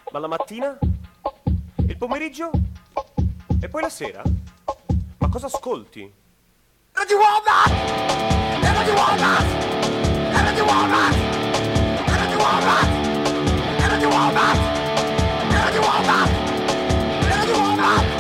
Ma la mattina? Il pomeriggio? E poi la sera? Ma cosa ascolti? Energy Walnut! Energy Walnut! Energy Walnut! Energy Walnut! Energy Walnut! Energy Walnut! Energy Walnut!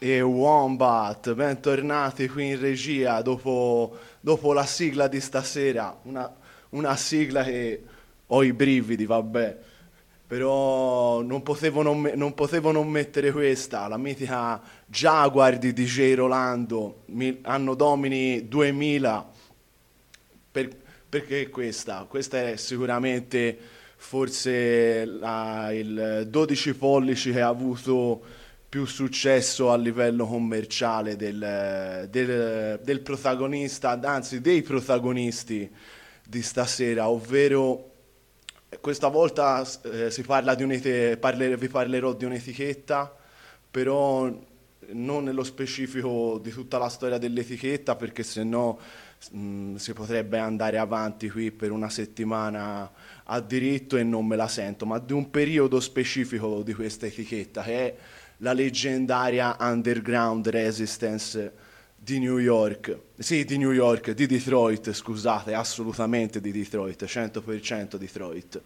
e Wombat, bentornati qui in regia dopo la sigla di stasera, una sigla che ho i brividi, vabbè, però non potevo non mettere questa, la mitica Jaguar di DJ Rolando, anno domini 2000, perché questa? Questa è sicuramente forse il 12 pollici che ha avuto più successo a livello commerciale del protagonista, anzi dei protagonisti di stasera, ovvero questa volta si parla di vi parlerò di un'etichetta, però non nello specifico di tutta la storia dell'etichetta, perché sennò si potrebbe andare avanti qui per una settimana a diritto e non me la sento, ma di un periodo specifico di questa etichetta, che è la leggendaria Underground Resistance di New York, sì, di New York, di Detroit, scusate, assolutamente di Detroit, 100% Detroit.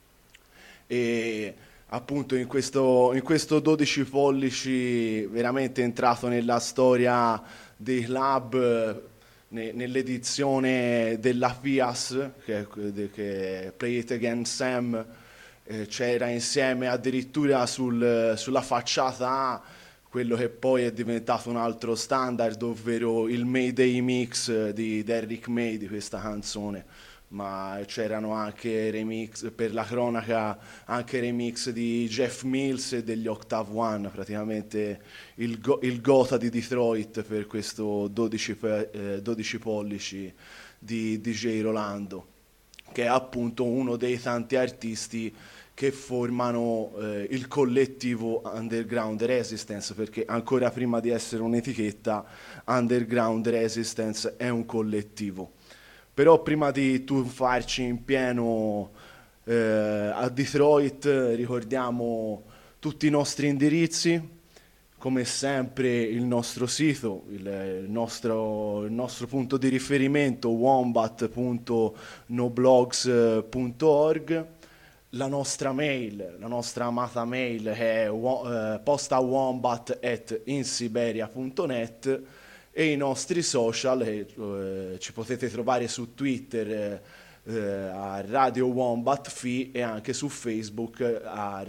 E appunto in questo 12 pollici veramente entrato nella storia dei club, nell'edizione della FIAS, che è Play It Again Sam, c'era insieme addirittura sulla facciata A quello che poi è diventato un altro standard, ovvero il Mayday Mix di Derrick May di questa canzone, ma c'erano anche remix, per la cronaca, anche remix di Jeff Mills e degli Octave One, praticamente il Gotha di Detroit per questo 12 pollici di DJ Rolando, che è appunto uno dei tanti artisti che formano il collettivo Underground Resistance, perché ancora prima di essere un'etichetta, Underground Resistance è un collettivo. Però prima di tuffarci in pieno a Detroit, ricordiamo tutti i nostri indirizzi, come sempre il nostro sito, il nostro punto di riferimento wombat.noblogs.org, la nostra mail, la nostra amata mail è postawombat@insiberia.net, e i nostri social, ci potete trovare su Twitter a Radio Wombat Fi, e anche su Facebook a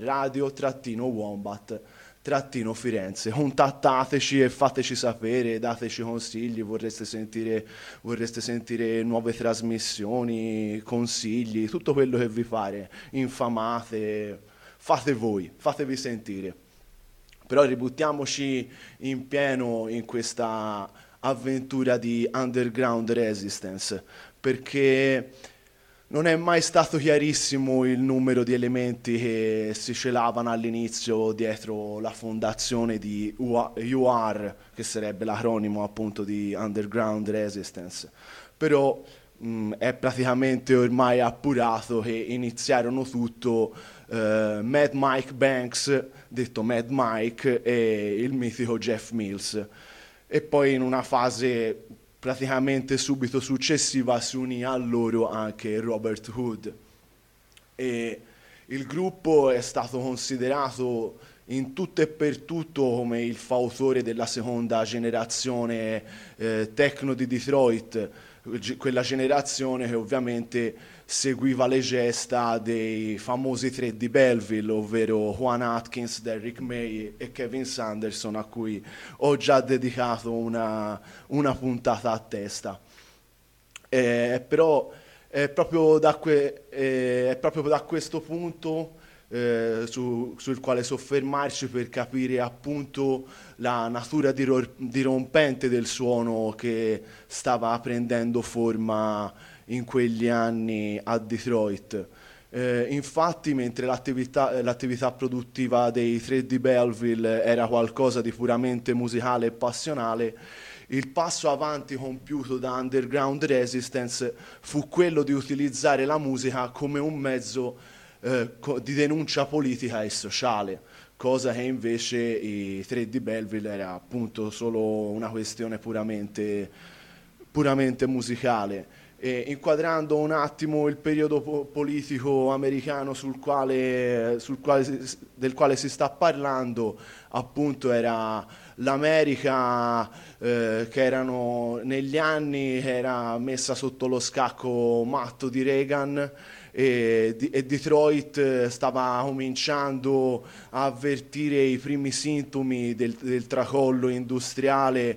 Radio-Wombat-Firenze. Contattateci e fateci sapere, dateci consigli, vorreste sentire nuove trasmissioni, consigli, tutto quello che vi pare, infamate, fatevi sentire. Però ributtiamoci in pieno in questa avventura di Underground Resistance, perché non è mai stato chiarissimo il numero di elementi che si celavano all'inizio dietro la fondazione di UR, che sarebbe l'acronimo appunto di Underground Resistance. Però è praticamente ormai appurato che iniziarono tutto Mad Mike Banks, detto Mad Mike, e il mitico Jeff Mills. E poi in una fase praticamente subito successiva si unì a loro anche Robert Hood. E il gruppo è stato considerato in tutto e per tutto come il fautore della seconda generazione techno di Detroit, quella generazione che ovviamente seguiva le gesta dei famosi tre di Belleville, ovvero Juan Atkins, Derrick May e Kevin Sanderson, a cui ho già dedicato una puntata a testa. Però è proprio da questo punto sul quale soffermarci per capire appunto la natura dirompente del suono che stava prendendo forma in quegli anni a Detroit. Infatti, mentre l'attività produttiva dei tre di Belleville era qualcosa di puramente musicale e passionale, il passo avanti compiuto da Underground Resistance fu quello di utilizzare la musica come un mezzo di denuncia politica e sociale, cosa che invece i tre di Belleville era appunto solo una questione puramente musicale. inquadrando un attimo il periodo politico americano del quale si sta parlando, appunto era l'America che negli anni era messa sotto lo scacco matto di Reagan, e Detroit stava cominciando a avvertire i primi sintomi del tracollo industriale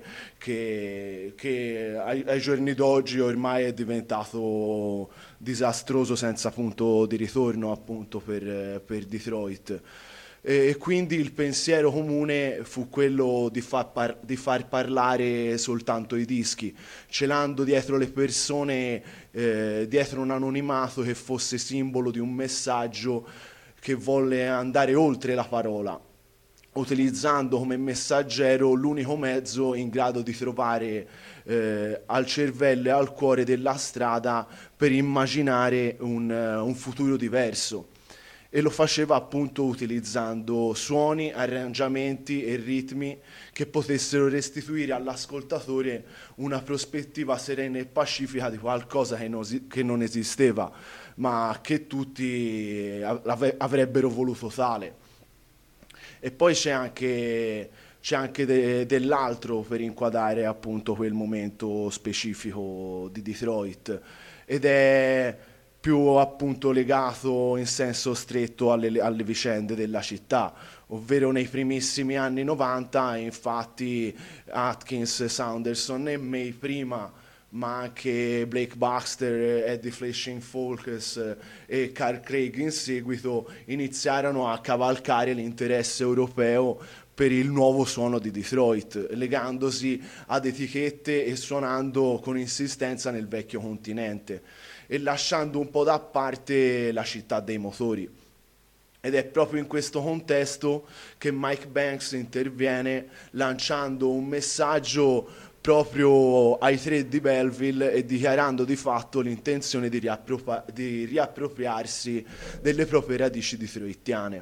che ai giorni d'oggi ormai è diventato disastroso senza punto di ritorno, appunto, per Detroit. E quindi il pensiero comune fu quello di far parlare soltanto i dischi, celando dietro le persone, dietro un anonimato che fosse simbolo di un messaggio che volle andare oltre la parola, utilizzando come messaggero l'unico mezzo in grado di trovare al cervello e al cuore della strada per immaginare un futuro diverso. E lo faceva appunto utilizzando suoni, arrangiamenti e ritmi che potessero restituire all'ascoltatore una prospettiva serena e pacifica di qualcosa che non esisteva, ma che tutti avrebbero voluto tale. E poi c'è anche dell'altro per inquadrare appunto quel momento specifico di Detroit, ed è più appunto legato in senso stretto alle vicende della città, ovvero nei primissimi anni 90, infatti Atkins, Saunderson e May prima, ma anche Blake Baxter, Eddie Fletcher Focus e Carl Craig in seguito iniziarono a cavalcare l'interesse europeo per il nuovo suono di Detroit, legandosi ad etichette e suonando con insistenza nel vecchio continente e lasciando un po' da parte la città dei motori. Ed è proprio in questo contesto che Mike Banks interviene lanciando un messaggio proprio ai tre di Belleville e dichiarando di fatto l'intenzione di riappropriarsi delle proprie radici detroitiane.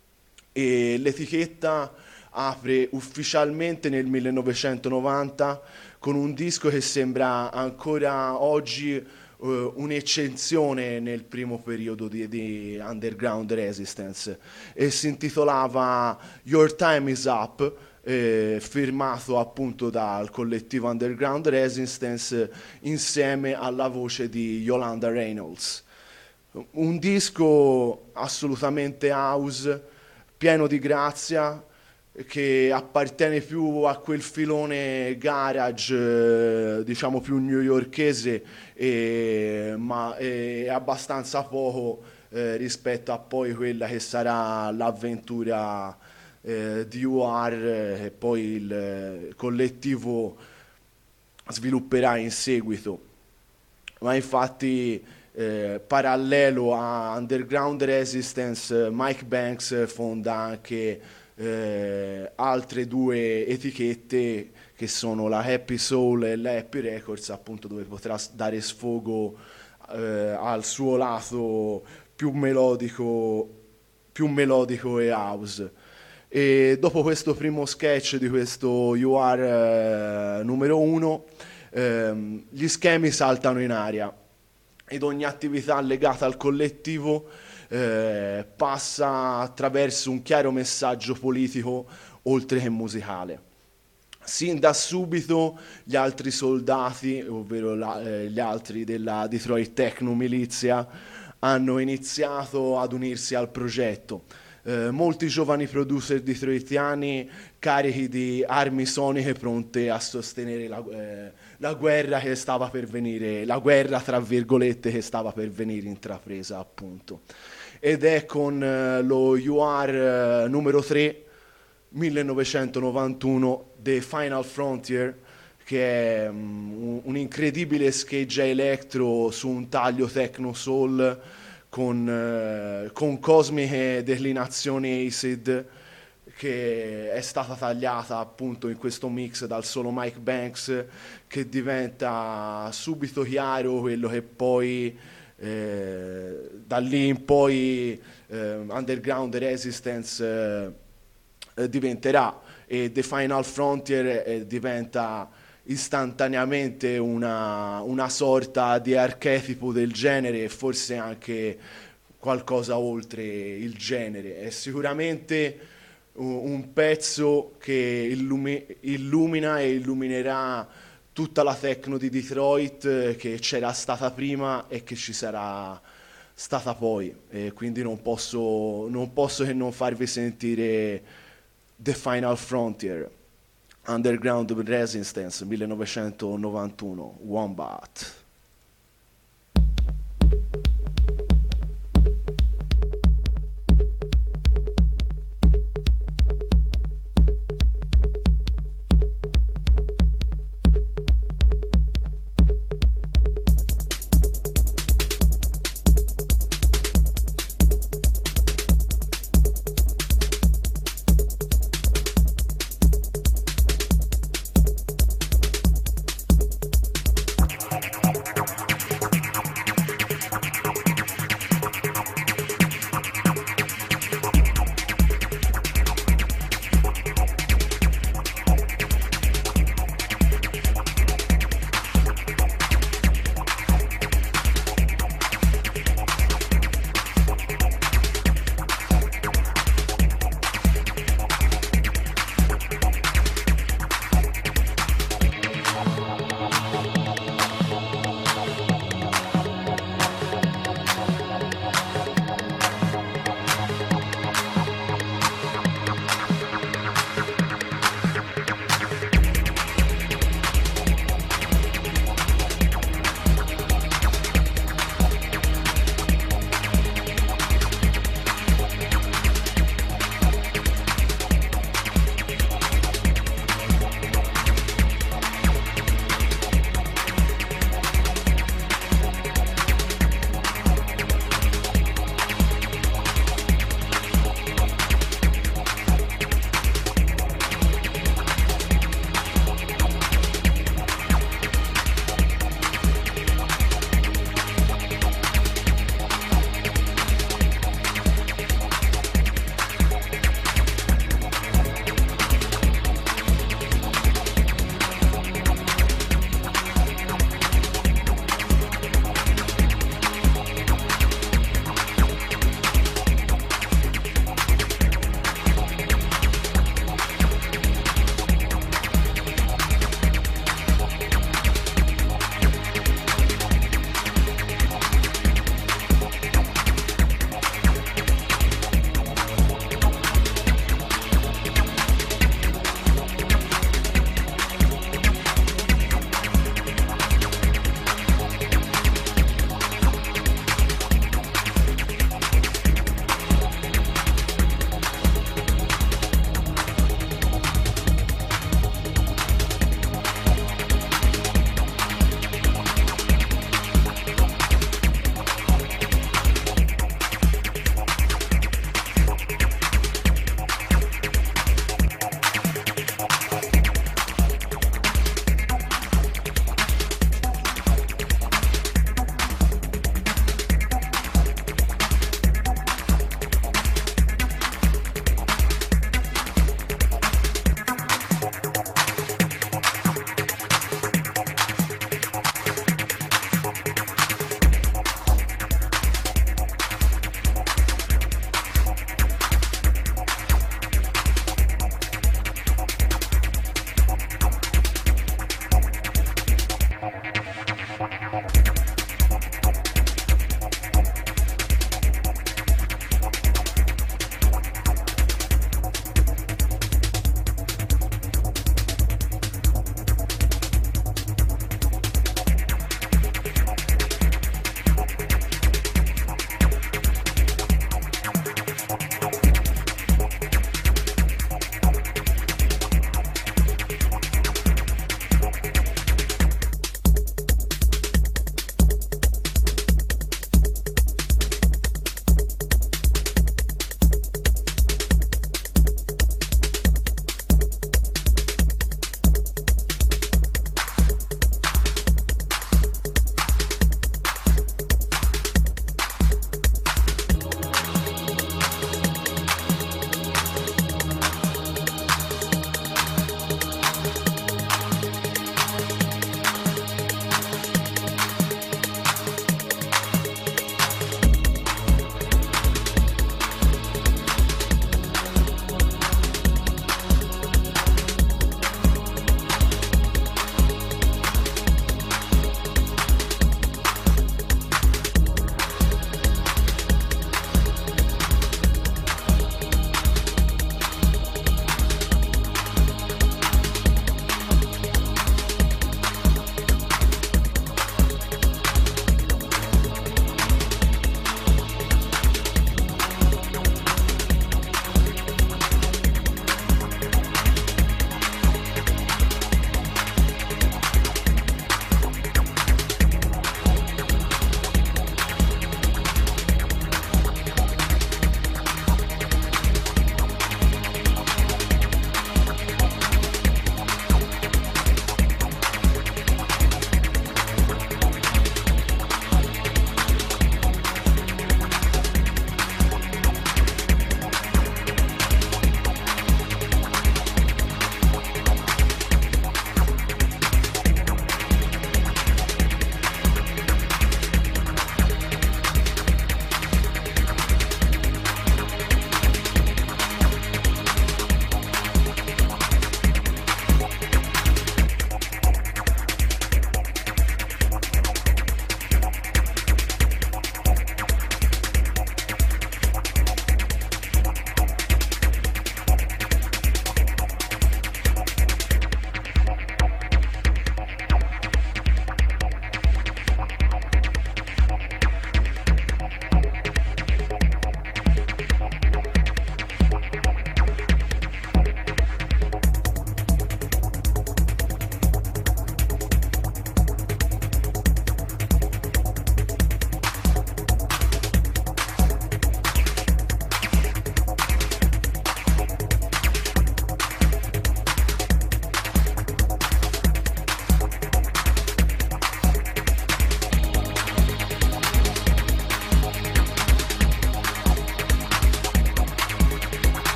E l'etichetta apre ufficialmente nel 1990 con un disco che sembra ancora oggi un'eccezione nel primo periodo di underground resistance, e si intitolava Your Time Is Up, firmato appunto dal collettivo Underground Resistance insieme alla voce di Yolanda Reynolds. Un disco assolutamente house, pieno di grazia, che appartiene più a quel filone garage, diciamo più newyorkese, ma è abbastanza poco rispetto a poi quella che sarà l'avventura di UR, e poi il collettivo svilupperà in seguito. Ma infatti parallelo a Underground Resistance, Mike Banks fonda anche altre due etichette che sono la Happy Soul e la Happy Records, appunto, dove potrà dare sfogo al suo lato più melodico e house. E dopo questo primo sketch di questo UR numero 1, gli schemi saltano in aria ed ogni attività legata al collettivo passa attraverso un chiaro messaggio politico oltre che musicale. Sin da subito gli altri soldati, ovvero gli altri della Detroit Techno Milizia, hanno iniziato ad unirsi al progetto. Molti giovani producer detroitiani carichi di armi soniche pronte a sostenere la guerra che stava per venire, la guerra tra virgolette che stava per venire intrapresa, appunto. Ed è con lo UR numero 3 1991, The Final Frontier, che è un incredibile scheggia electro su un taglio techno soul con cosmiche declinazioni acid, che è stata tagliata appunto in questo mix dal solo Mike Banks, che diventa subito chiaro quello che poi da lì in poi Underground Resistance diventerà, e The Final Frontier diventa istantaneamente una sorta di archetipo del genere e forse anche qualcosa oltre il genere. È sicuramente un pezzo che illumina e illuminerà tutta la techno di Detroit che c'era stata prima e che ci sarà stata poi, e quindi non posso che non farvi sentire The Final Frontier, Underground Resistance 1991, Wombat.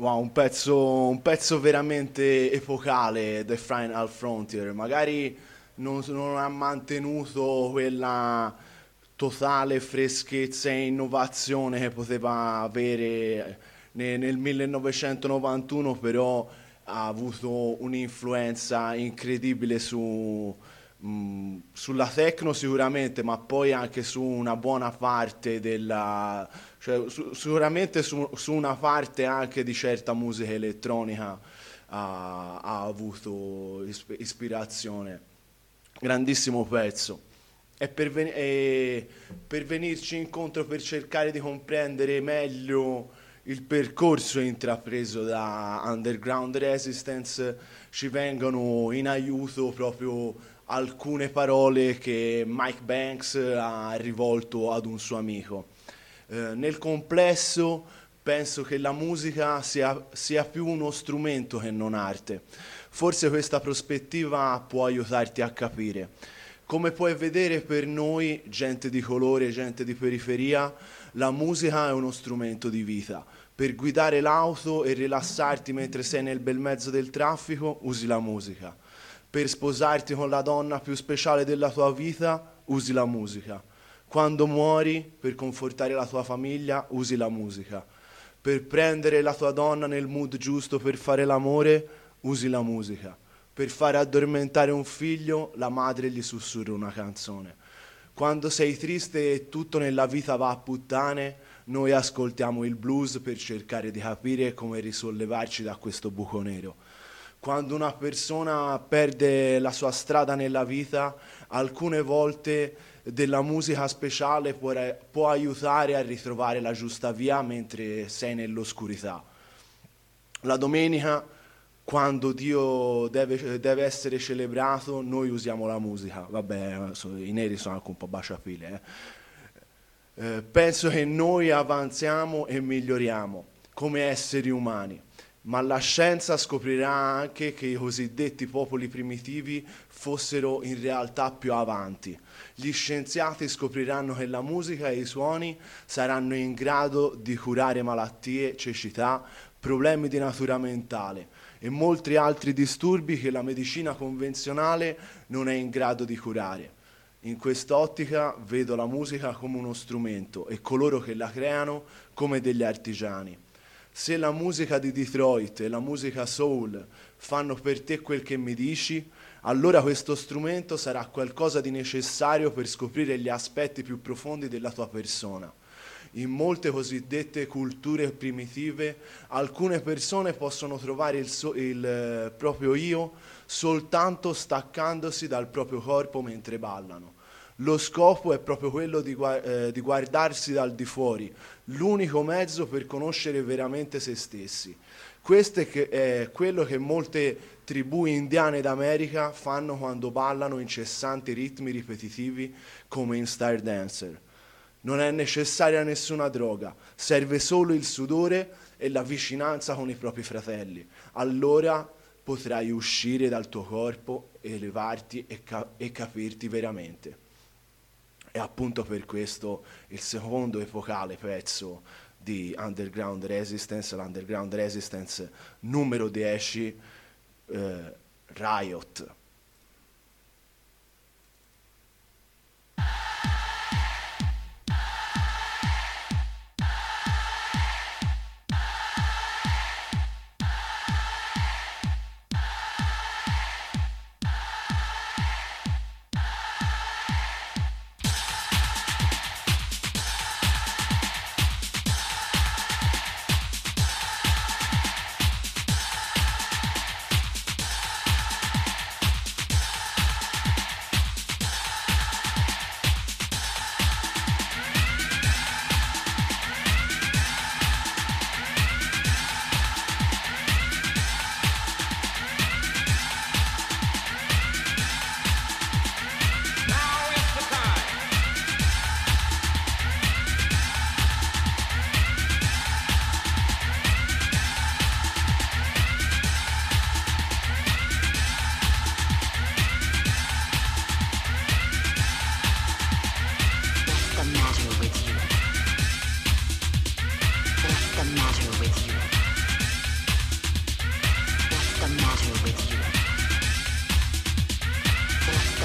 Wow, un pezzo veramente epocale, The Final Frontier. Magari non ha mantenuto quella totale freschezza e innovazione che poteva avere nel 1991, però ha avuto un'influenza incredibile sulla techno sicuramente, ma poi anche su una buona parte sicuramente su una parte anche di certa musica elettronica ha avuto ispirazione. Grandissimo pezzo. E per venirci incontro, per cercare di comprendere meglio il percorso intrapreso da Underground Resistance, ci vengono in aiuto proprio alcune parole che Mike Banks ha rivolto ad un suo amico. Nel complesso penso che la musica sia più uno strumento che non arte. Forse questa prospettiva può aiutarti a capire. Come puoi vedere, per noi, gente di colore, gente di periferia, la musica è uno strumento di vita. Per guidare l'auto e rilassarti mentre sei nel bel mezzo del traffico, usi la musica. Per sposarti con la donna più speciale della tua vita, usi la musica. Quando muori, per confortare la tua famiglia, usi la musica. Per prendere la tua donna nel mood giusto per fare l'amore, usi la musica. Per fare addormentare un figlio, la madre gli sussurra una canzone. Quando sei triste e tutto nella vita va a puttane, noi ascoltiamo il blues per cercare di capire come risollevarci da questo buco nero. Quando una persona perde la sua strada nella vita, alcune volte della musica speciale può aiutare a ritrovare la giusta via mentre sei nell'oscurità. La domenica, quando Dio deve essere celebrato, noi usiamo la musica. Vabbè, i neri sono anche un po' baciapile. Penso che noi avanziamo e miglioriamo come esseri umani, ma la scienza scoprirà anche che i cosiddetti popoli primitivi fossero in realtà più avanti. Gli scienziati scopriranno che la musica e i suoni saranno in grado di curare malattie, cecità, problemi di natura mentale e molti altri disturbi che la medicina convenzionale non è in grado di curare. In quest'ottica vedo la musica come uno strumento e coloro che la creano come degli artigiani. Se la musica di Detroit e la musica soul fanno per te quel che mi dici, allora questo strumento sarà qualcosa di necessario per scoprire gli aspetti più profondi della tua persona. In molte cosiddette culture primitive, alcune persone possono trovare il proprio io soltanto staccandosi dal proprio corpo mentre ballano. Lo scopo è proprio quello di guardarsi dal di fuori, l'unico mezzo per conoscere veramente se stessi. Questo è quello che molte tribù indiane d'America fanno quando ballano incessanti ritmi ripetitivi come in Star Dancer. Non è necessaria nessuna droga, serve solo il sudore e la vicinanza con i propri fratelli. Allora potrai uscire dal tuo corpo, elevarti e capirti veramente. E appunto per questo il secondo epocale pezzo di Underground Resistance, l'Underground Resistance numero 10, Riot.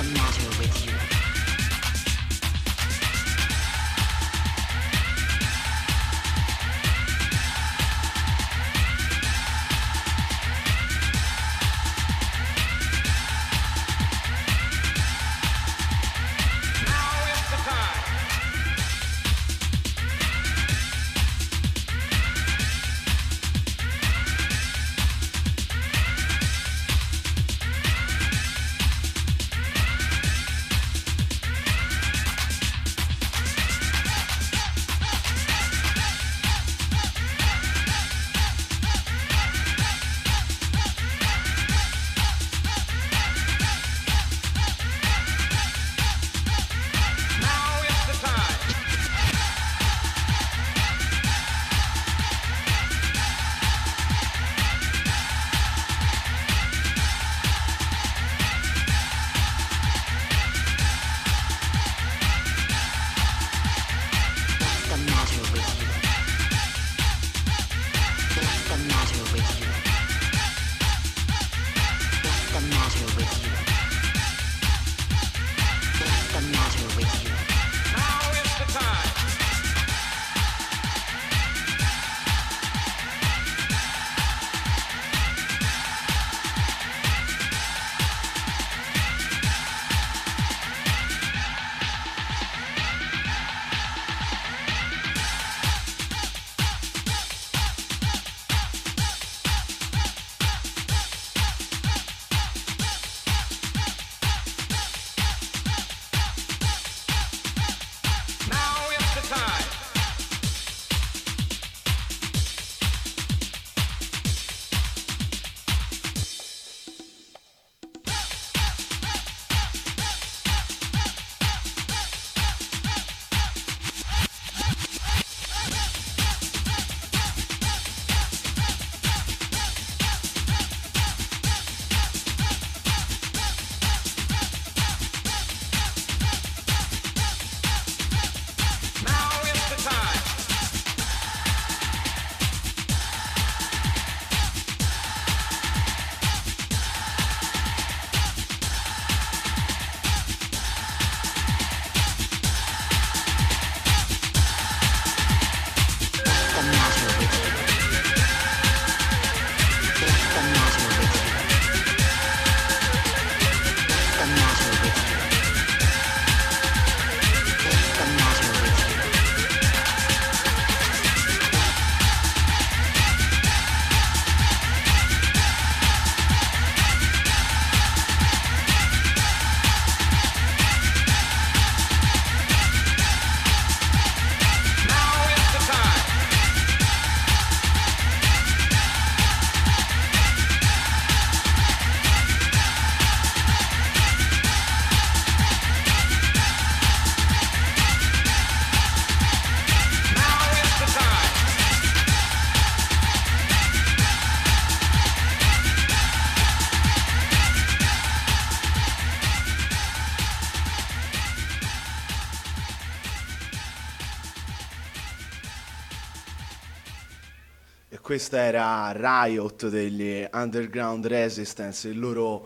Questa era Riot degli Underground Resistance, il loro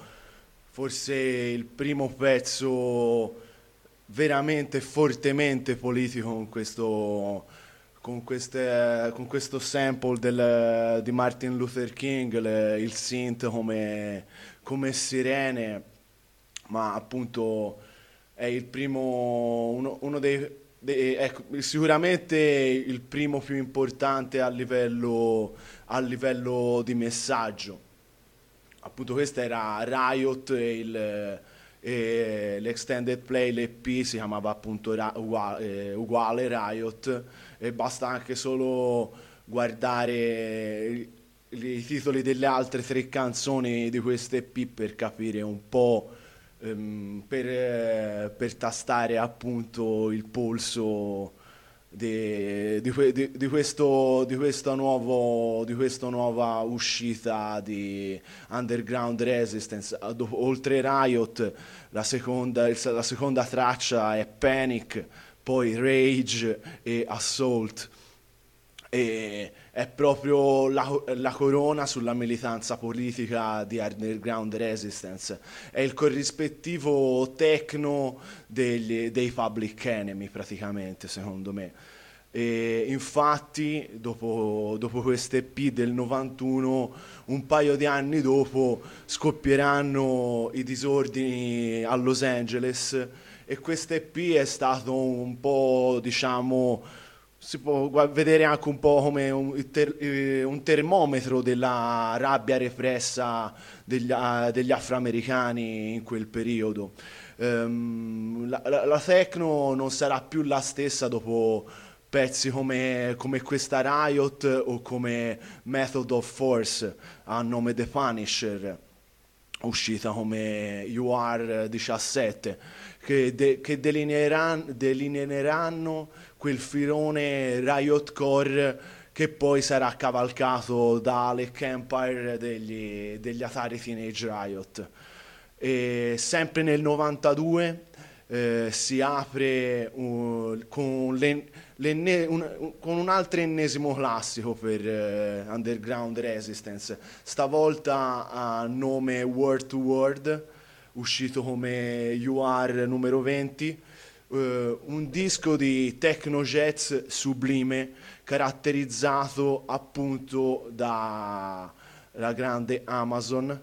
forse il primo pezzo veramente fortemente politico con questo sample di Martin Luther King, il synth come sirene, ma appunto è il primo, uno ecco, sicuramente il primo più importante a livello di messaggio. Appunto questa era Riot e l'extended play, l'EP si chiamava appunto uguale Riot, e basta anche solo guardare i titoli delle altre 3 canzoni di queste EP per capire un po', per tastare appunto il polso di questa nuova uscita di Underground Resistance. Oltre Riot, la seconda traccia è Panic, poi Rage e Assault. E è proprio la corona sulla militanza politica di Underground Resistance. È il corrispettivo techno dei Public Enemy, praticamente, secondo me. E infatti, dopo queste EP del 91, un paio di anni dopo, scoppieranno i disordini a Los Angeles, e questa EP è stato un po', diciamo, si può vedere anche un po' come un termometro della rabbia repressa degli afroamericani in quel periodo. La techno non sarà più la stessa dopo pezzi come questa Riot o come Method of Force a nome The Punisher, uscita come UR 17, che delineeranno quel filone riotcore che poi sarà cavalcato da Alec Empire degli Atari Teenage Riot. E sempre nel 92 si apre con un altro ennesimo classico per Underground Resistance, stavolta a nome Word to Word, uscito come UR numero 20, un disco di techno jazz sublime caratterizzato appunto dalla grande Amazon.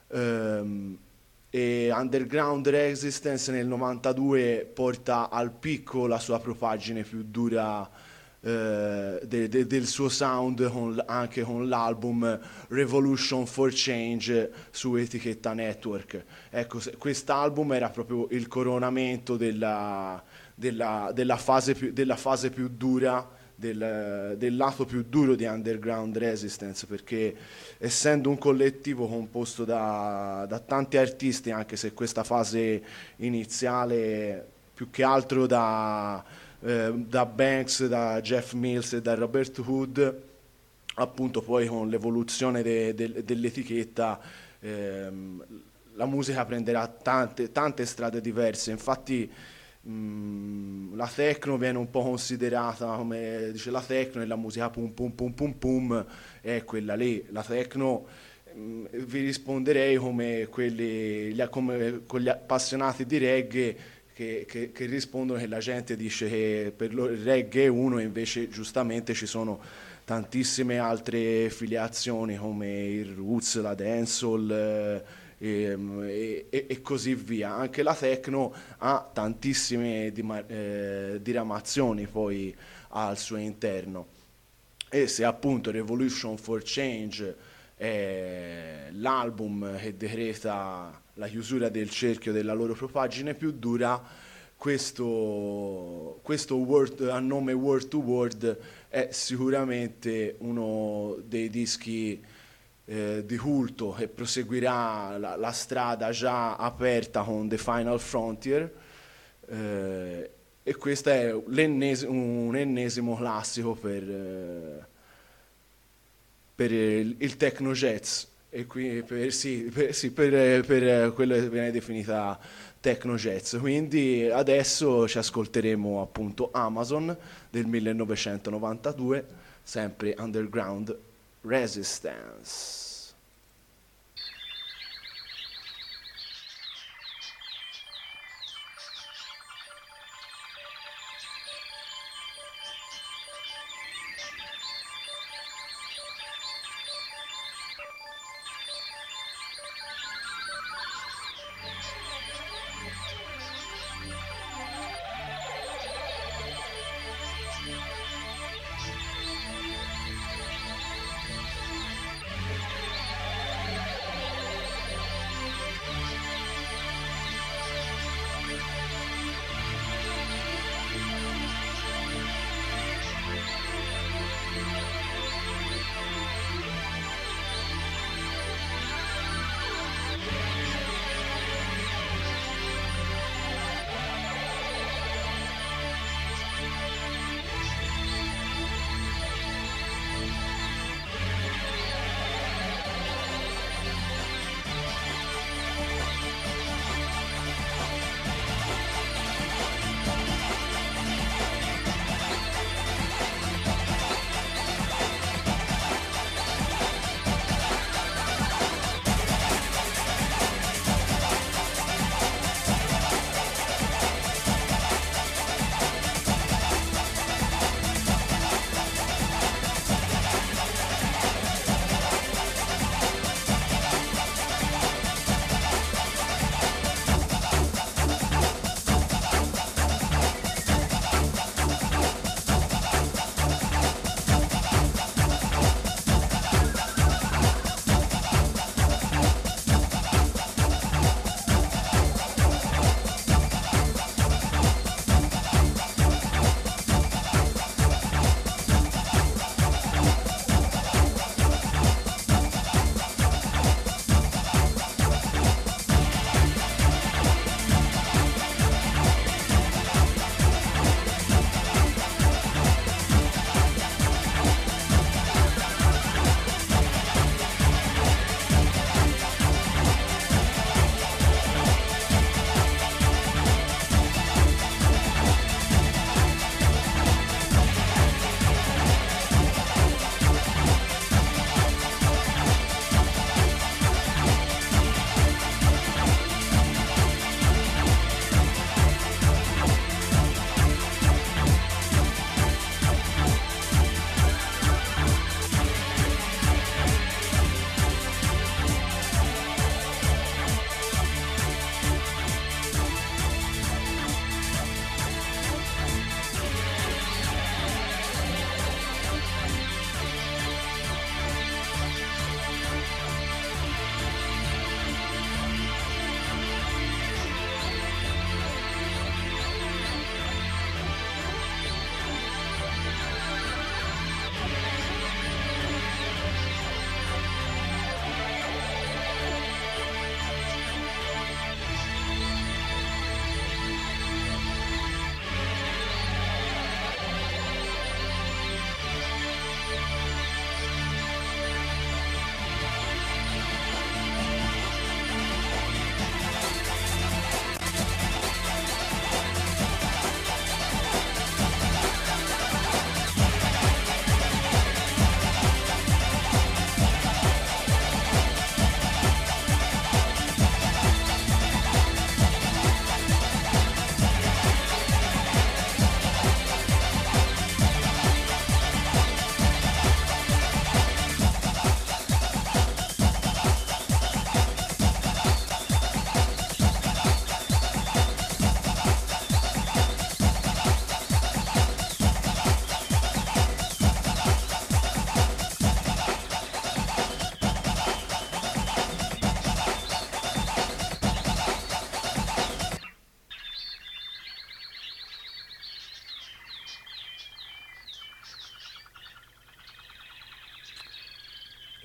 E Underground Resistance nel 92 porta al picco la sua propagine più dura del suo sound, anche con l'album Revolution for Change su etichetta Network. Ecco, quest'album era proprio il coronamento della fase più dura, del lato più duro di Underground Resistance, perché essendo un collettivo composto da tanti artisti, anche se questa fase iniziale più che altro da Banks, da Jeff Mills e da Robert Hood, appunto poi con l'evoluzione dell'etichetta la musica prenderà tante strade diverse. Infatti la techno viene un po' considerata come, dice, la techno è la musica pum pum pum pum pum, è quella lì. La techno, vi risponderei come con gli appassionati di reggae che rispondono che la gente dice che per loro il reggae è uno, e invece giustamente ci sono tantissime altre filiazioni come il roots, la dancehall e così via. Anche la techno ha tantissime diramazioni poi al suo interno, e se appunto Revolution for Change è l'album che decreta la chiusura del cerchio della loro propagine più dura, questo a nome Word to Word è sicuramente uno dei dischi di culto che proseguirà la strada già aperta con The Final Frontier, e questo è un ennesimo classico per il techno jazz, e qui per quello che viene definita techno jazz. Quindi adesso ci ascolteremo appunto Amazon del 1992, sempre Underground Resistance.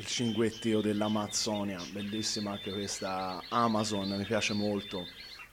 il cinguettio dell'Amazzonia, bellissima anche questa Amazon, mi piace molto.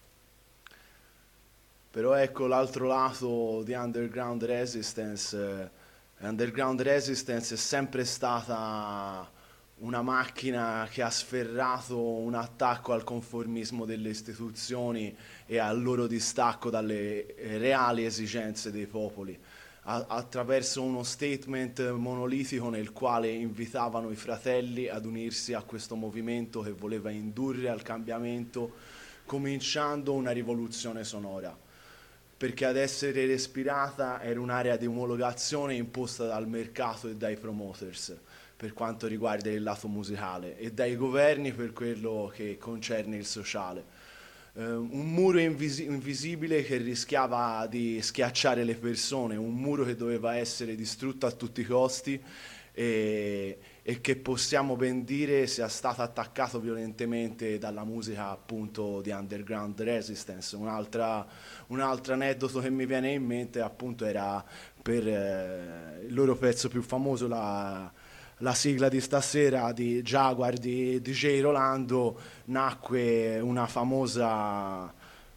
Però ecco l'altro lato di Underground Resistance. Underground Resistance è sempre stata una macchina che ha sferrato un attacco al conformismo delle istituzioni e al loro distacco dalle reali esigenze dei popoli, attraverso uno statement monolitico nel quale invitavano i fratelli ad unirsi a questo movimento che voleva indurre al cambiamento, cominciando una rivoluzione sonora, perché ad essere respirata era un'area di omologazione imposta dal mercato e dai promoters per quanto riguarda il lato musicale e dai governi per quello che concerne il sociale. Un muro invisibile che rischiava di schiacciare le persone, un muro che doveva essere distrutto a tutti i costi e che possiamo ben dire sia stato attaccato violentemente dalla musica appunto di Underground Resistance. Un altro aneddoto che mi viene in mente appunto era per il loro pezzo più famoso, la sigla di stasera di Jaguar di DJ Rolando, nacque una famosa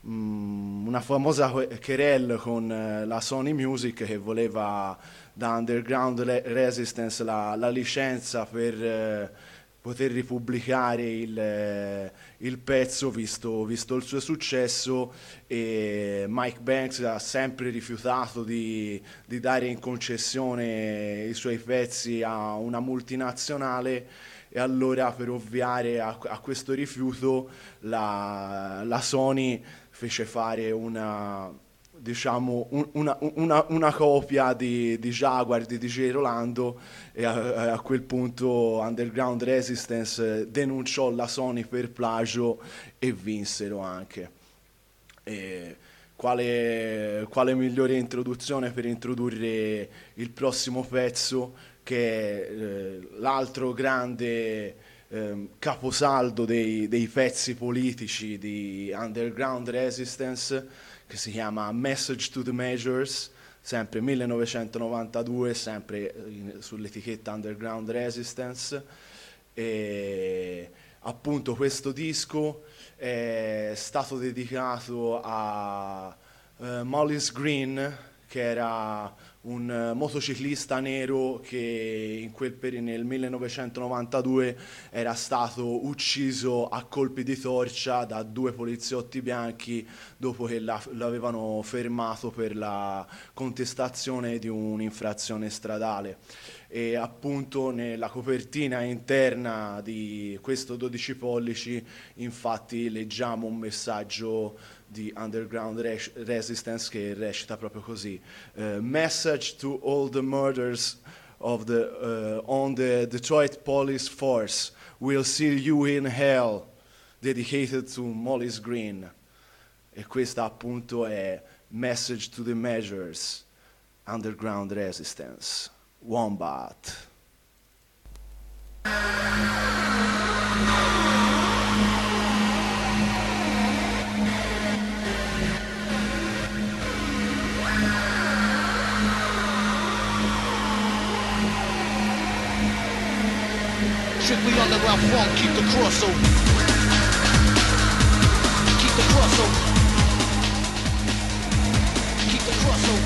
querelle con la Sony Music che voleva da Underground Resistance la licenza per poter ripubblicare il pezzo visto il suo successo, e Mike Banks ha sempre rifiutato di dare in concessione i suoi pezzi a una multinazionale, e allora per ovviare a questo rifiuto la Sony fece fare una copia di Jaguar di DJ Rolando, e a quel punto Underground Resistance denunciò la Sony per plagio e vinsero anche. E quale migliore introduzione per introdurre il prossimo pezzo, che è l'altro grande caposaldo dei pezzi politici di Underground Resistance, che si chiama Message to the Majors, sempre 1992, sempre sull'etichetta Underground Resistance. E appunto questo disco è stato dedicato a Mollis Green, che era un motociclista nero che nel 1992 era stato ucciso a colpi di torcia da 2 poliziotti bianchi dopo che l'avevano fermato per la contestazione di un'infrazione stradale. E appunto nella copertina interna di questo 12 pollici infatti leggiamo un messaggio di Underground Resistance che recita proprio così: Message to all the murders on the Detroit Police Force, we'll see you in hell, dedicated to Mollis Green. E questa appunto è Message to the Measures, Underground Resistance, Wombat. Strictly underground funk, keep the crossover. Keep the crossover. Keep the crossover.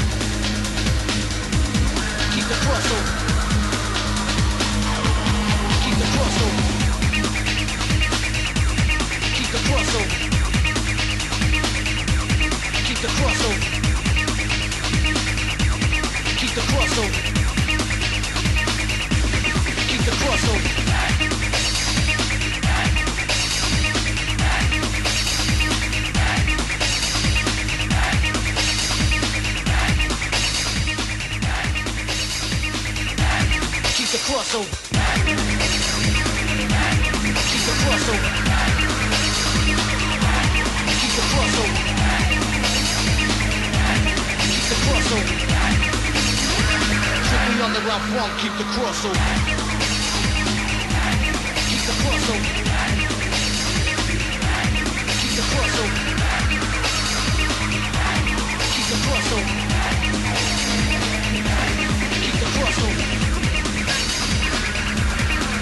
Keep the crossover. Keep the crossover. Keep the crossover. Keep the crossover. Keep the crossover. Keep the crossover. Keep the crossover. Keep the crossover. Keep the crossover. Keep the crossover. Strictly underground funk, keep the crossover. Keep the crossover. Keep the crossover. Keep the crossover. Keep the crossover.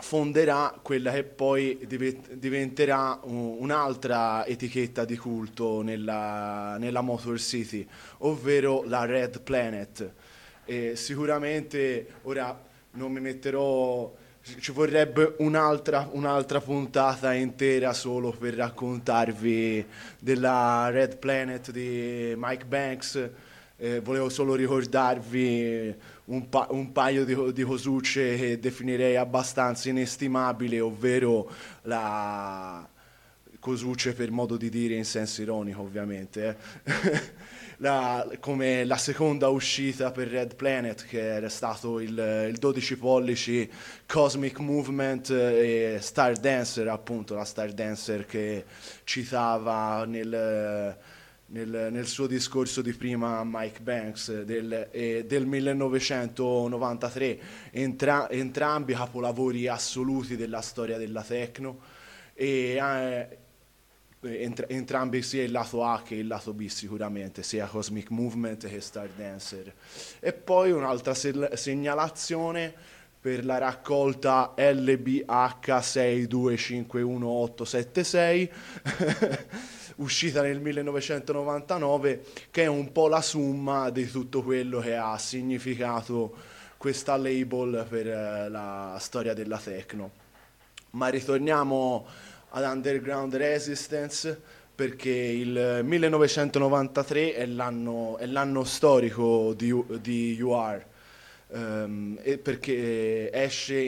fonderà quella che poi diventerà un'altra etichetta di culto nella Motor City, ovvero la Red Planet. E sicuramente ora non mi metterò, ci vorrebbe un'altra puntata intera solo per raccontarvi della Red Planet di Mike Banks. Volevo solo ricordarvi un paio di cosucce che definirei abbastanza inestimabili, ovvero la cosucce per modo di dire in senso ironico ovviamente, come la seconda uscita per Red Planet, che era stato il 12 pollici Cosmic Movement e Star Dancer, appunto la Star Dancer che citava nel suo discorso di prima Mike Banks del 1993, entrambi capolavori assoluti della storia della techno, e entrambi sia il lato A che il lato B sicuramente, sia Cosmic Movement che Star Dancer. E poi un'altra segnalazione per la raccolta LBH6251876 uscita nel 1999, che è un po' la summa di tutto quello che ha significato questa label per la storia della techno. Ma ritorniamo ad Underground Resistance, perché il 1993 è l'anno storico di UR, e perché esce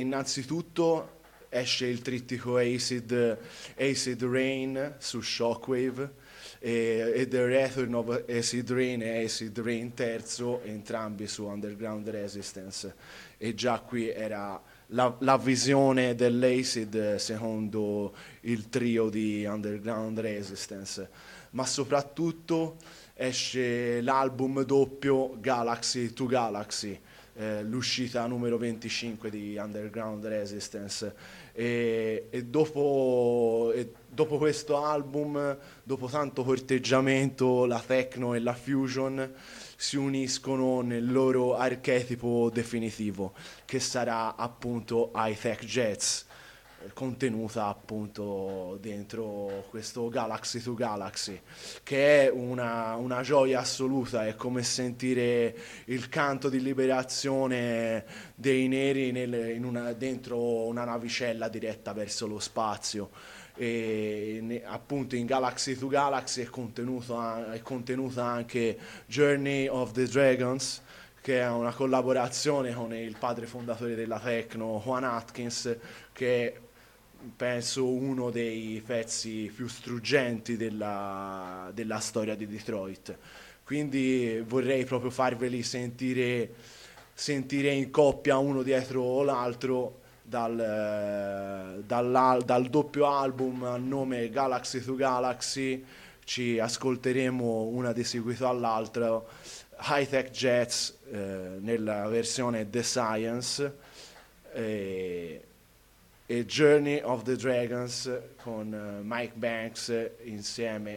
il trittico Acid Rain su Shockwave e The Return of Acid Rain e Acid Rain terzo, entrambi su Underground Resistance. E già qui era la visione dell'Acid secondo il trio di Underground Resistance. Ma soprattutto esce l'album doppio Galaxy to Galaxy, l'uscita numero 25 di Underground Resistance, e dopo questo album, dopo tanto corteggiamento, la techno e la fusion si uniscono nel loro archetipo definitivo, che sarà appunto High Tech Jazz, contenuta appunto dentro questo Galaxy to Galaxy, che è una gioia assoluta. È come sentire il canto di liberazione dei neri dentro una navicella diretta verso lo spazio. E appunto in Galaxy to Galaxy è contenuta anche Journey of the Dragons, che è una collaborazione con il padre fondatore della techno, Juan Atkins, che è, penso, uno dei pezzi più struggenti della storia di Detroit. Quindi vorrei proprio farveli sentire in coppia uno dietro l'altro dal doppio album a nome Galaxy to Galaxy. Ci ascolteremo una di seguito all'altra High Tech Jazz nella versione The Science e Journey of the Dragons con Mike Banks insieme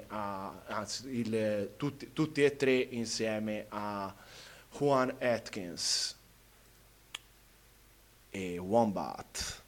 tutti e tre insieme a Juan Atkins e Wombat.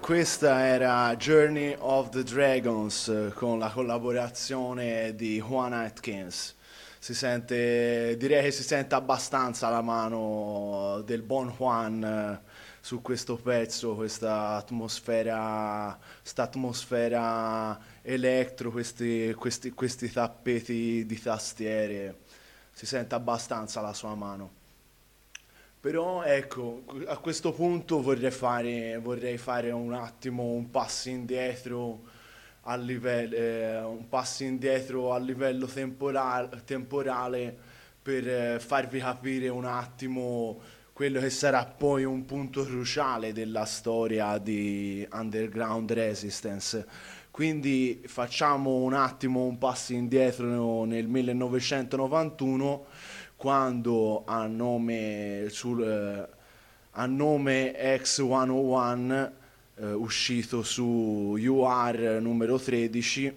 questa era Journey of the Dragons con la collaborazione di Juan Atkins. Direi che si sente abbastanza la mano del buon Juan su questo pezzo, questa atmosfera elettro, questi tappeti di tastiere, si sente abbastanza la sua mano. Però ecco, a questo punto vorrei fare un attimo un passo indietro a livello temporale per farvi capire un attimo quello che sarà poi un punto cruciale della storia di Underground Resistance. Quindi facciamo un attimo un passo indietro nel 1991, quando a nome X101, uscito su UR numero 13,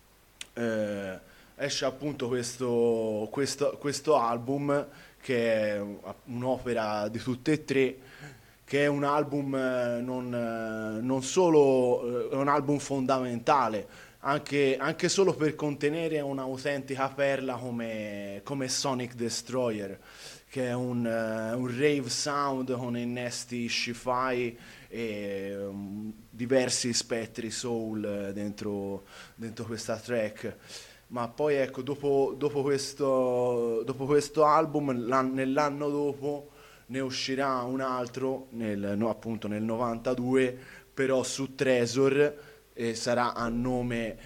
esce appunto questo album, che è un'opera di tutte e tre, che è un album non solo è un album fondamentale, anche solo per contenere un'autentica perla come Sonic Destroyer, che è un rave sound con innesti sci-fi e diversi spettri soul dentro questa track. Ma poi ecco, dopo questo album, nell'anno dopo ne uscirà un altro, appunto nel 92, però su Treasure, e sarà a nome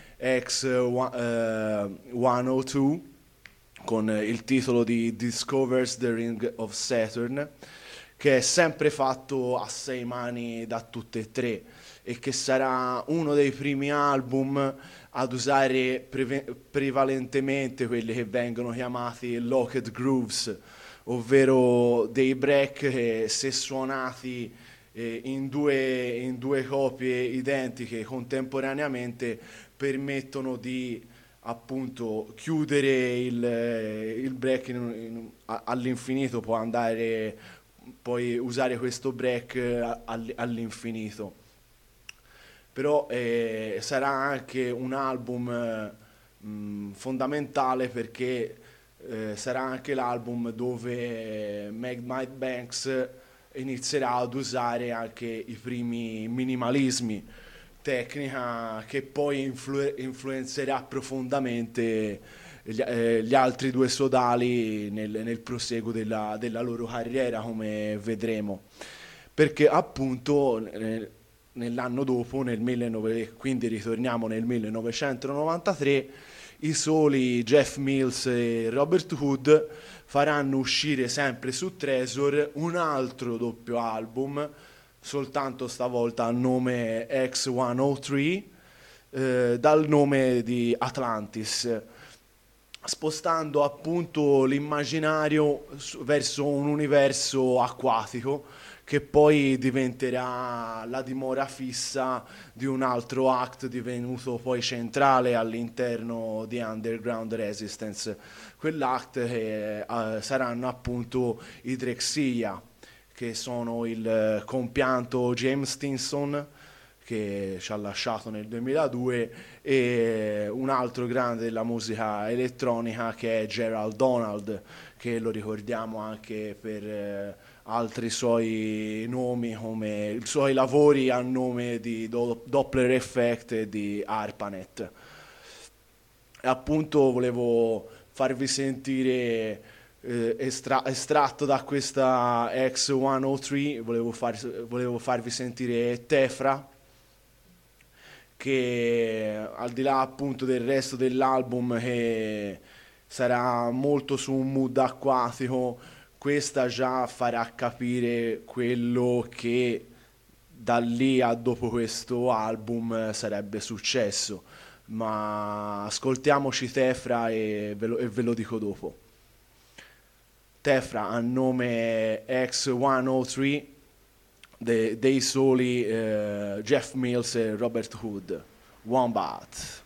X102, con il titolo di Discovers the Ring of Saturn, che è sempre fatto a 6 mani da tutte e tre, e che sarà uno dei primi album ad usare prevalentemente quelli che vengono chiamati locked grooves, ovvero dei break che, se suonati in due copie identiche contemporaneamente, permettono di appunto chiudere il break all'infinito, puoi usare questo break all'infinito. Però sarà anche un album fondamentale, perché sarà anche l'album dove Mike Banks inizierà ad usare anche i primi minimalismi, tecnica che poi influenzerà profondamente gli altri due sodali nel proseguo della loro carriera, come vedremo, perché appunto nell'anno dopo, quindi ritorniamo nel 1993, i soli Jeff Mills e Robert Hood faranno uscire sempre su Treasure un altro doppio album, soltanto stavolta a nome X103, dal nome di Atlantis, spostando appunto l'immaginario verso un universo acquatico, che poi diventerà la dimora fissa di un altro act divenuto poi centrale all'interno di Underground Resistance. Quell'act che saranno appunto i Drexciya, che sono il compianto James Stinson, che ci ha lasciato nel 2002, e un altro grande della musica elettronica, che è Gerald Donald, che lo ricordiamo anche per altri suoi nomi, come i suoi lavori a nome di Doppler Effect e di ARPANET. E appunto volevo farvi sentire estratto da questa X103, volevo farvi sentire Tefra, che al di là appunto del resto dell'album, che sarà molto su un mood acquatico, questa già farà capire quello che da lì a dopo questo album sarebbe successo. Ma ascoltiamoci Tefra e ve lo dico dopo. Tefra a nome X103, dei soli Jeff Mills e Robert Hood. Wombat.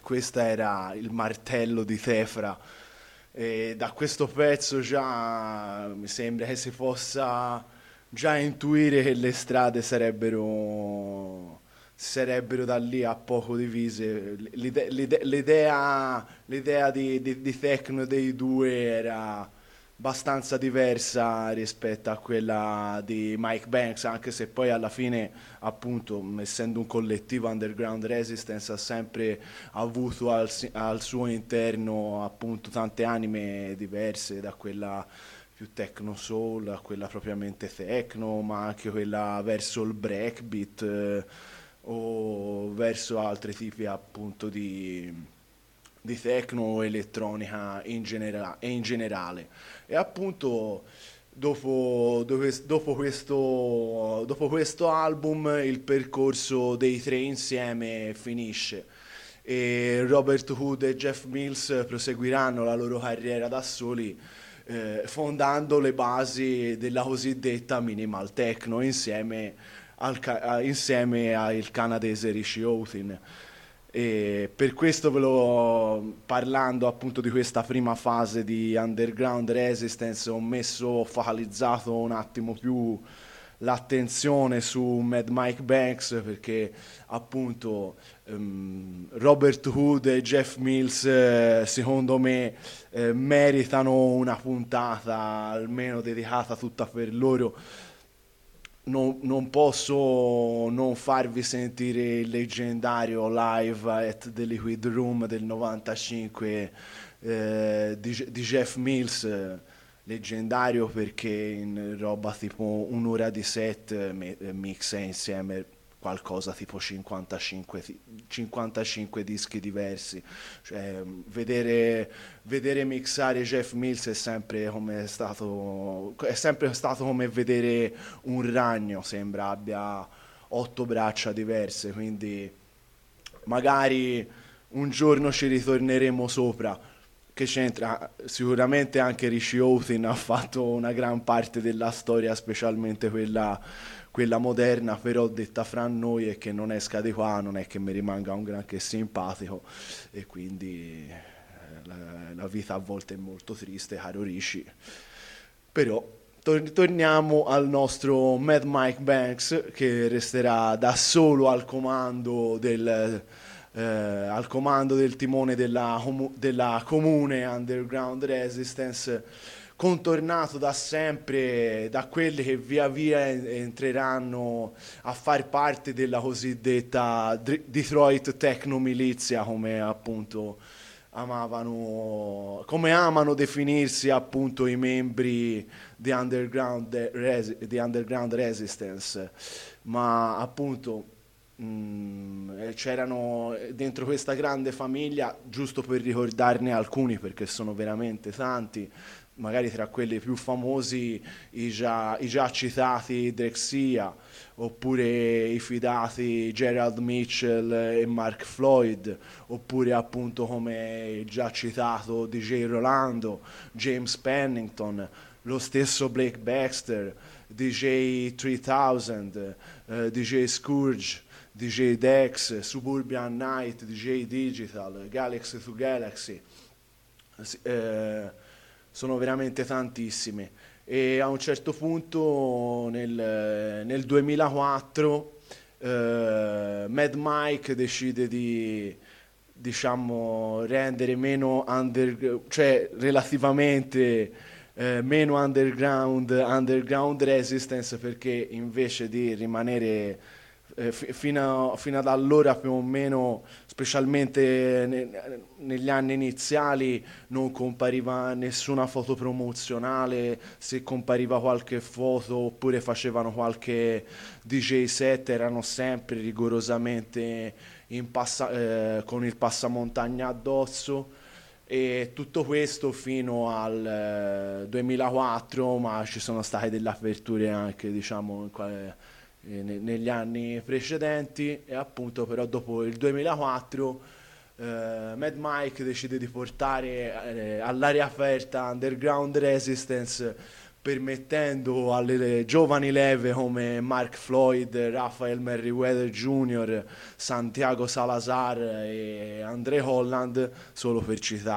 questo era il martello di Tefra. E da questo pezzo già mi sembra che si possa già intuire che le strade sarebbero da lì a poco divise. L'idea di techno dei due era abbastanza diversa rispetto a quella di Mike Banks, anche se poi alla fine, appunto, essendo un collettivo, Underground Resistance ha sempre avuto al suo interno appunto tante anime diverse, da quella più techno soul a quella propriamente techno, ma anche quella verso il breakbeat, o verso altri tipi appunto di techno o elettronica in generale. E appunto dopo questo album il percorso dei tre insieme finisce e Robert Hood e Jeff Mills proseguiranno la loro carriera da soli, fondando le basi della cosiddetta minimal techno insieme al canadese Richie Houghton. E per questo parlando appunto di questa prima fase di Underground Resistance, ho focalizzato un attimo più l'attenzione su Mad Mike Banks, perché appunto Robert Hood e Jeff Mills secondo me meritano una puntata almeno dedicata tutta per loro. Non posso non farvi sentire il leggendario Live at the Liquid Room del 95 di Jeff Mills, leggendario perché in roba tipo un'ora di set mixa insieme qualcosa tipo 55 dischi diversi. Cioè, vedere mixare Jeff Mills è sempre stato come vedere un ragno, sembra abbia 8 braccia diverse, quindi magari un giorno ci ritorneremo sopra. Che c'entra? Sicuramente anche Richie Houghton ha fatto una gran parte della storia, specialmente quella moderna, però detta fra noi, e che non esca di qua non è che mi rimanga un granché simpatico, e quindi la vita a volte è molto triste, caro Richie. Però torniamo al nostro Mad Mike Banks, che resterà da solo al comando del timone della comune Underground Resistance, contornato da sempre da quelli che via via entreranno a far parte della cosiddetta Detroit Techno Milizia, come appunto amano definirsi appunto i membri di Underground Resistance, ma appunto c'erano dentro questa grande famiglia, giusto per ricordarne alcuni perché sono veramente tanti, magari tra quelli più famosi i già citati Drexciya, oppure i fidati Gerald Mitchell e Mark Floyd, oppure appunto come già citato DJ Rolando, James Pennington, lo stesso Blake Baxter, DJ 3000, DJ Scourge, DJ Dex, Suburban Night, DJ Digital, Galaxy to Galaxy, sono veramente tantissime. E a un certo punto nel 2004 Mad Mike decide di, diciamo, rendere meno cioè relativamente meno underground resistance, perché invece di rimanere fino ad allora più o meno, specialmente negli anni iniziali, non compariva nessuna foto promozionale. Se compariva qualche foto oppure facevano qualche DJ set, erano sempre rigorosamente con il passamontagna addosso. E tutto questo fino al 2004, ma ci sono state delle aperture anche, diciamo, negli anni precedenti. E appunto però dopo il 2004 Mad Mike decide di portare all'aria aperta Underground Resistance permettendo alle giovani leve come Mark Floyd, Raphael Merriweather Jr., Santiago Salazar e Andre Holland, solo per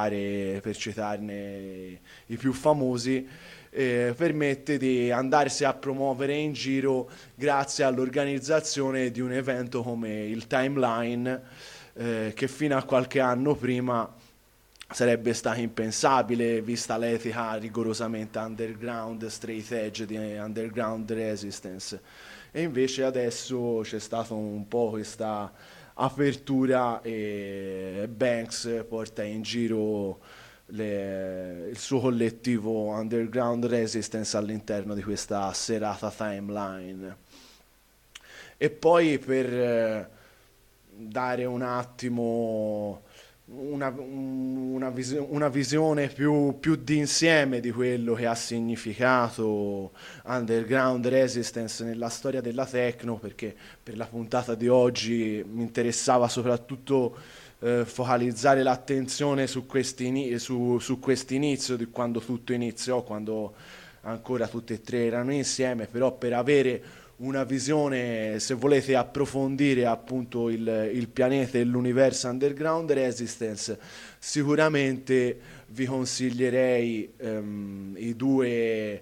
citarne i più famosi, permette di andarsi a promuovere in giro grazie all'organizzazione di un evento come il Timeline, che fino a qualche anno prima sarebbe stato impensabile, vista l'etica rigorosamente underground, straight edge di Underground Resistance. E invece adesso c'è stata un po' questa apertura e Banks porta in giro il suo collettivo Underground Resistance all'interno di questa serata Timeline. E poi per dare un attimo una visione più d'insieme di quello che ha significato Underground Resistance nella storia della techno, perché per la puntata di oggi mi interessava soprattutto focalizzare l'attenzione su quest'inizio di quando tutto iniziò, quando ancora tutti e tre erano insieme, però per avere una visione, se volete approfondire appunto il pianeta e l'universo Underground Resistance, sicuramente vi consiglierei i due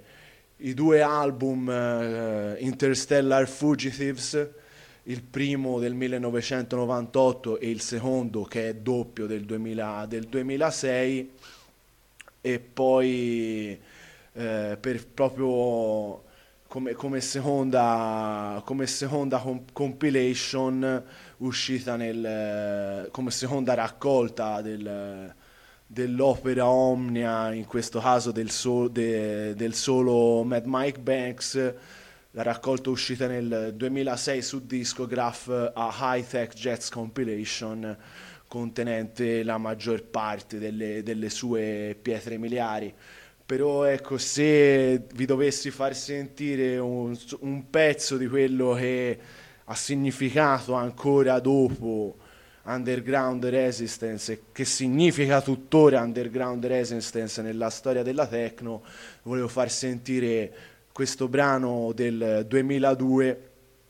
album Interstellar Fugitives, il primo del 1998 e il secondo che è doppio del 2006, e poi per proprio come seconda compilation uscita come seconda raccolta dell'opera Omnia, in questo caso del solo Mad Mike Banks, la raccolta uscita nel 2006 su Discograph, a High Tech Jazz Compilation, contenente la maggior parte delle sue pietre miliari. Però ecco, se vi dovessi far sentire un pezzo di quello che ha significato ancora dopo Underground Resistance e che significa tuttora Underground Resistance nella storia della techno, volevo far sentire questo brano del 2002,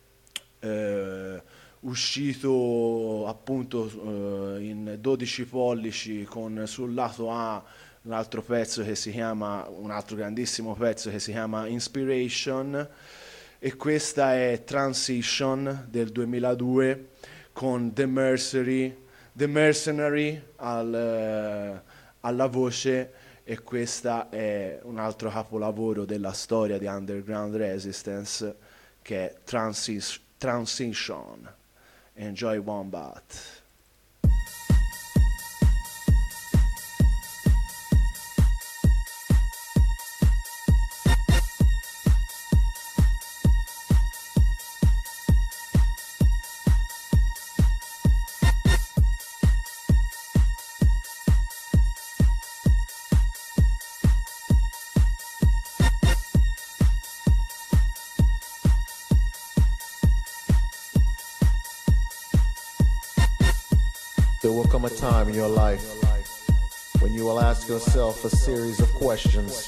uscito appunto in 12 pollici con sul lato A un altro grandissimo pezzo che si chiama Inspiration, e questa è Transition del 2002 con The Mercenary alla voce, e questa è un altro capolavoro della storia di Underground Resistance che è Transition. Enjoy Wombat. There will come a time in your life when you will ask yourself a series of questions.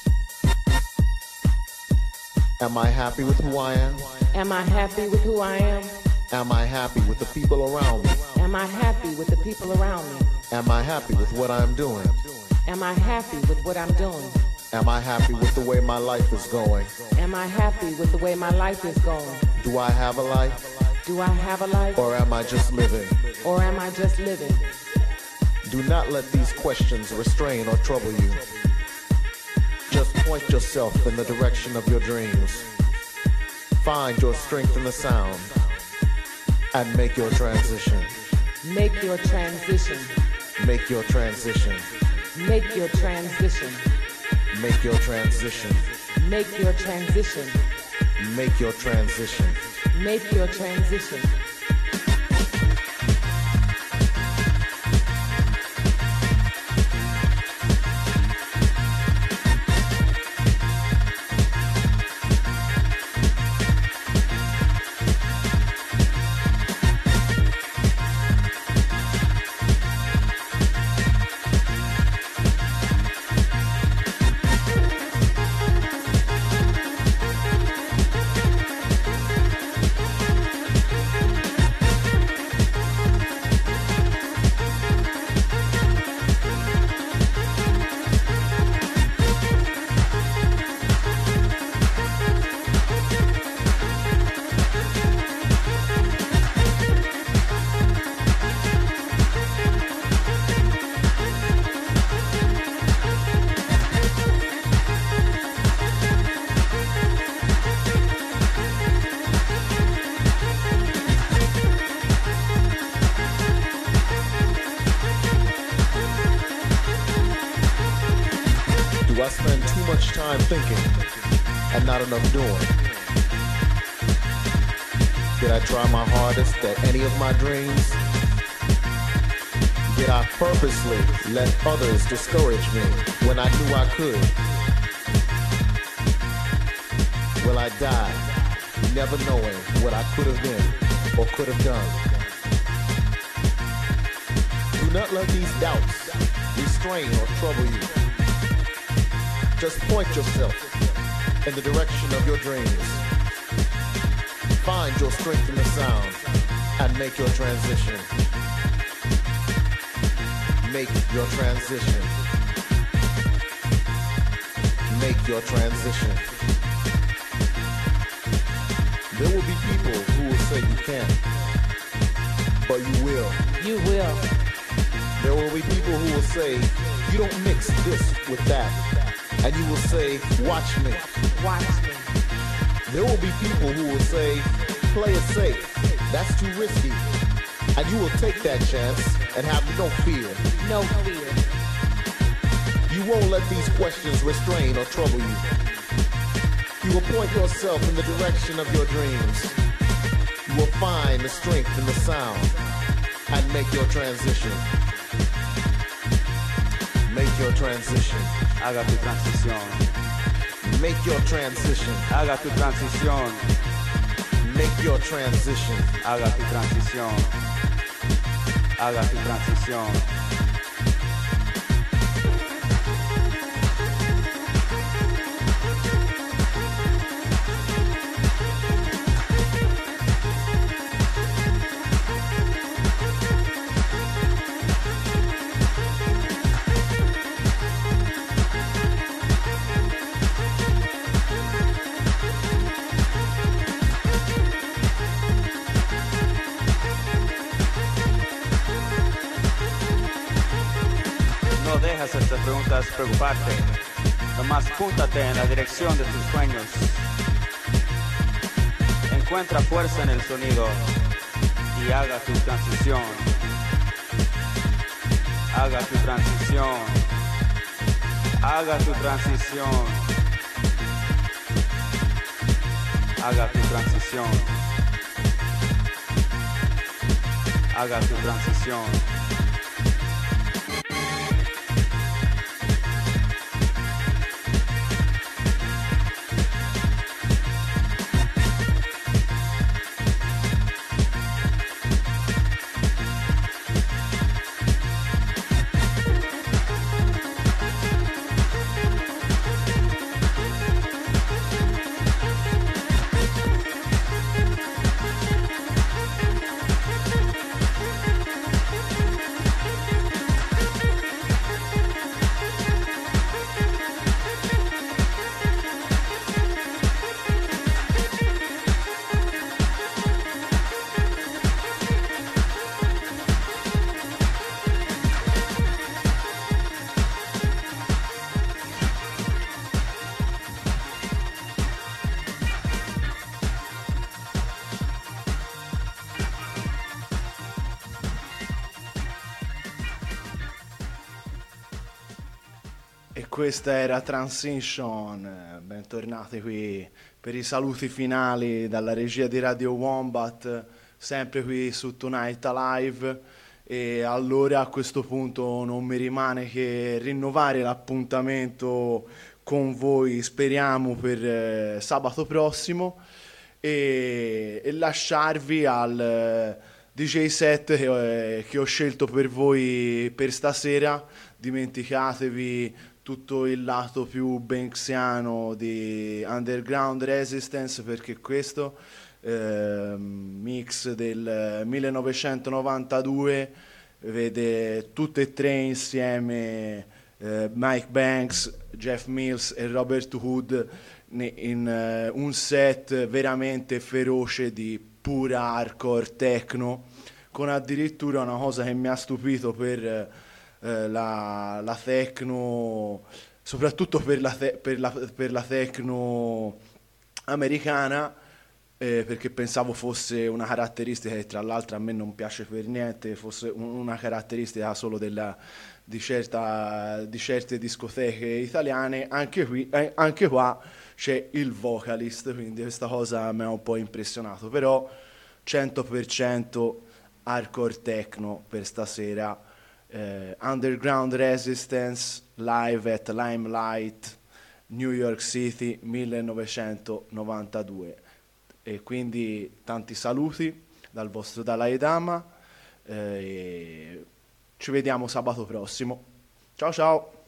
Am I happy with who I am? Am I happy with who I am? Am I happy with the people around me? Am I happy with the people around me? Am I happy with what I'm doing? Am I happy with what I'm doing? Am I happy with the way my life is going? Am I happy with the way my life is going? Do I have a life? Do I have a life? Or am I just living? Or am I just living? Do not let these questions restrain or trouble you. Just point yourself in the direction of your dreams. Find your strength in the sound and make your transition. Make your transition. Make your transition. Make your transition. Make your transition. Make your transition. Make your transition. Make your transition. much time thinking and not enough doing. Did I try my hardest at any of my dreams? Did I purposely let others discourage me when I knew I could? Will I die never knowing what I could have been or could have done? Do not let these doubts restrain or trouble you. Just point yourself in the direction of your dreams. Find your strength in the sound and make your transition. Make your transition. Make your transition. There will be people who will say you can't, but you will. You will. There will be people who will say, you don't mix this with that. And you will say, watch me. Watch me. There will be people who will say, play it safe. That's too risky. And you will take that chance and have no fear. No fear. You won't let these questions restrain or trouble you. You will point yourself in the direction of your dreams. You will find the strength in the sound and make your transition. Make your transition. Haga tu transición. Make your transition. Haga tu transición. Make your transition. Haga tu transición. Haga tu transición. No dejas estas preguntas preocuparte. Nomás púntate en la dirección de tus sueños. Encuentra fuerza en el sonido y haga tu transición. Haga tu transición. Haga tu transición. Haga tu transición. Haga tu transición. E questa era Transition, bentornati qui per i saluti finali dalla regia di Radio Wombat, sempre qui su Tonight Alive. E allora a questo punto non mi rimane che rinnovare l'appuntamento con voi, speriamo per sabato prossimo, e lasciarvi al DJ set che ho scelto per voi per stasera. Dimenticatevi tutto il lato più banksiano di Underground Resistance, perché questo mix del 1992 vede tutte e tre insieme Mike Banks, Jeff Mills e Robert Hood in un set veramente feroce di pura hardcore techno, con addirittura una cosa che mi ha stupito per la techno, soprattutto per la techno americana, perché pensavo fosse una caratteristica che tra l'altro a me non piace per niente, fosse una caratteristica solo di certe discoteche italiane. Anche qua c'è il vocalist, quindi questa cosa mi ha un po' impressionato, però 100% hardcore techno per stasera. Underground Resistance live at Limelight, New York City 1992. E quindi tanti saluti dal vostro Dalai Lama, e ci vediamo sabato prossimo. Ciao ciao!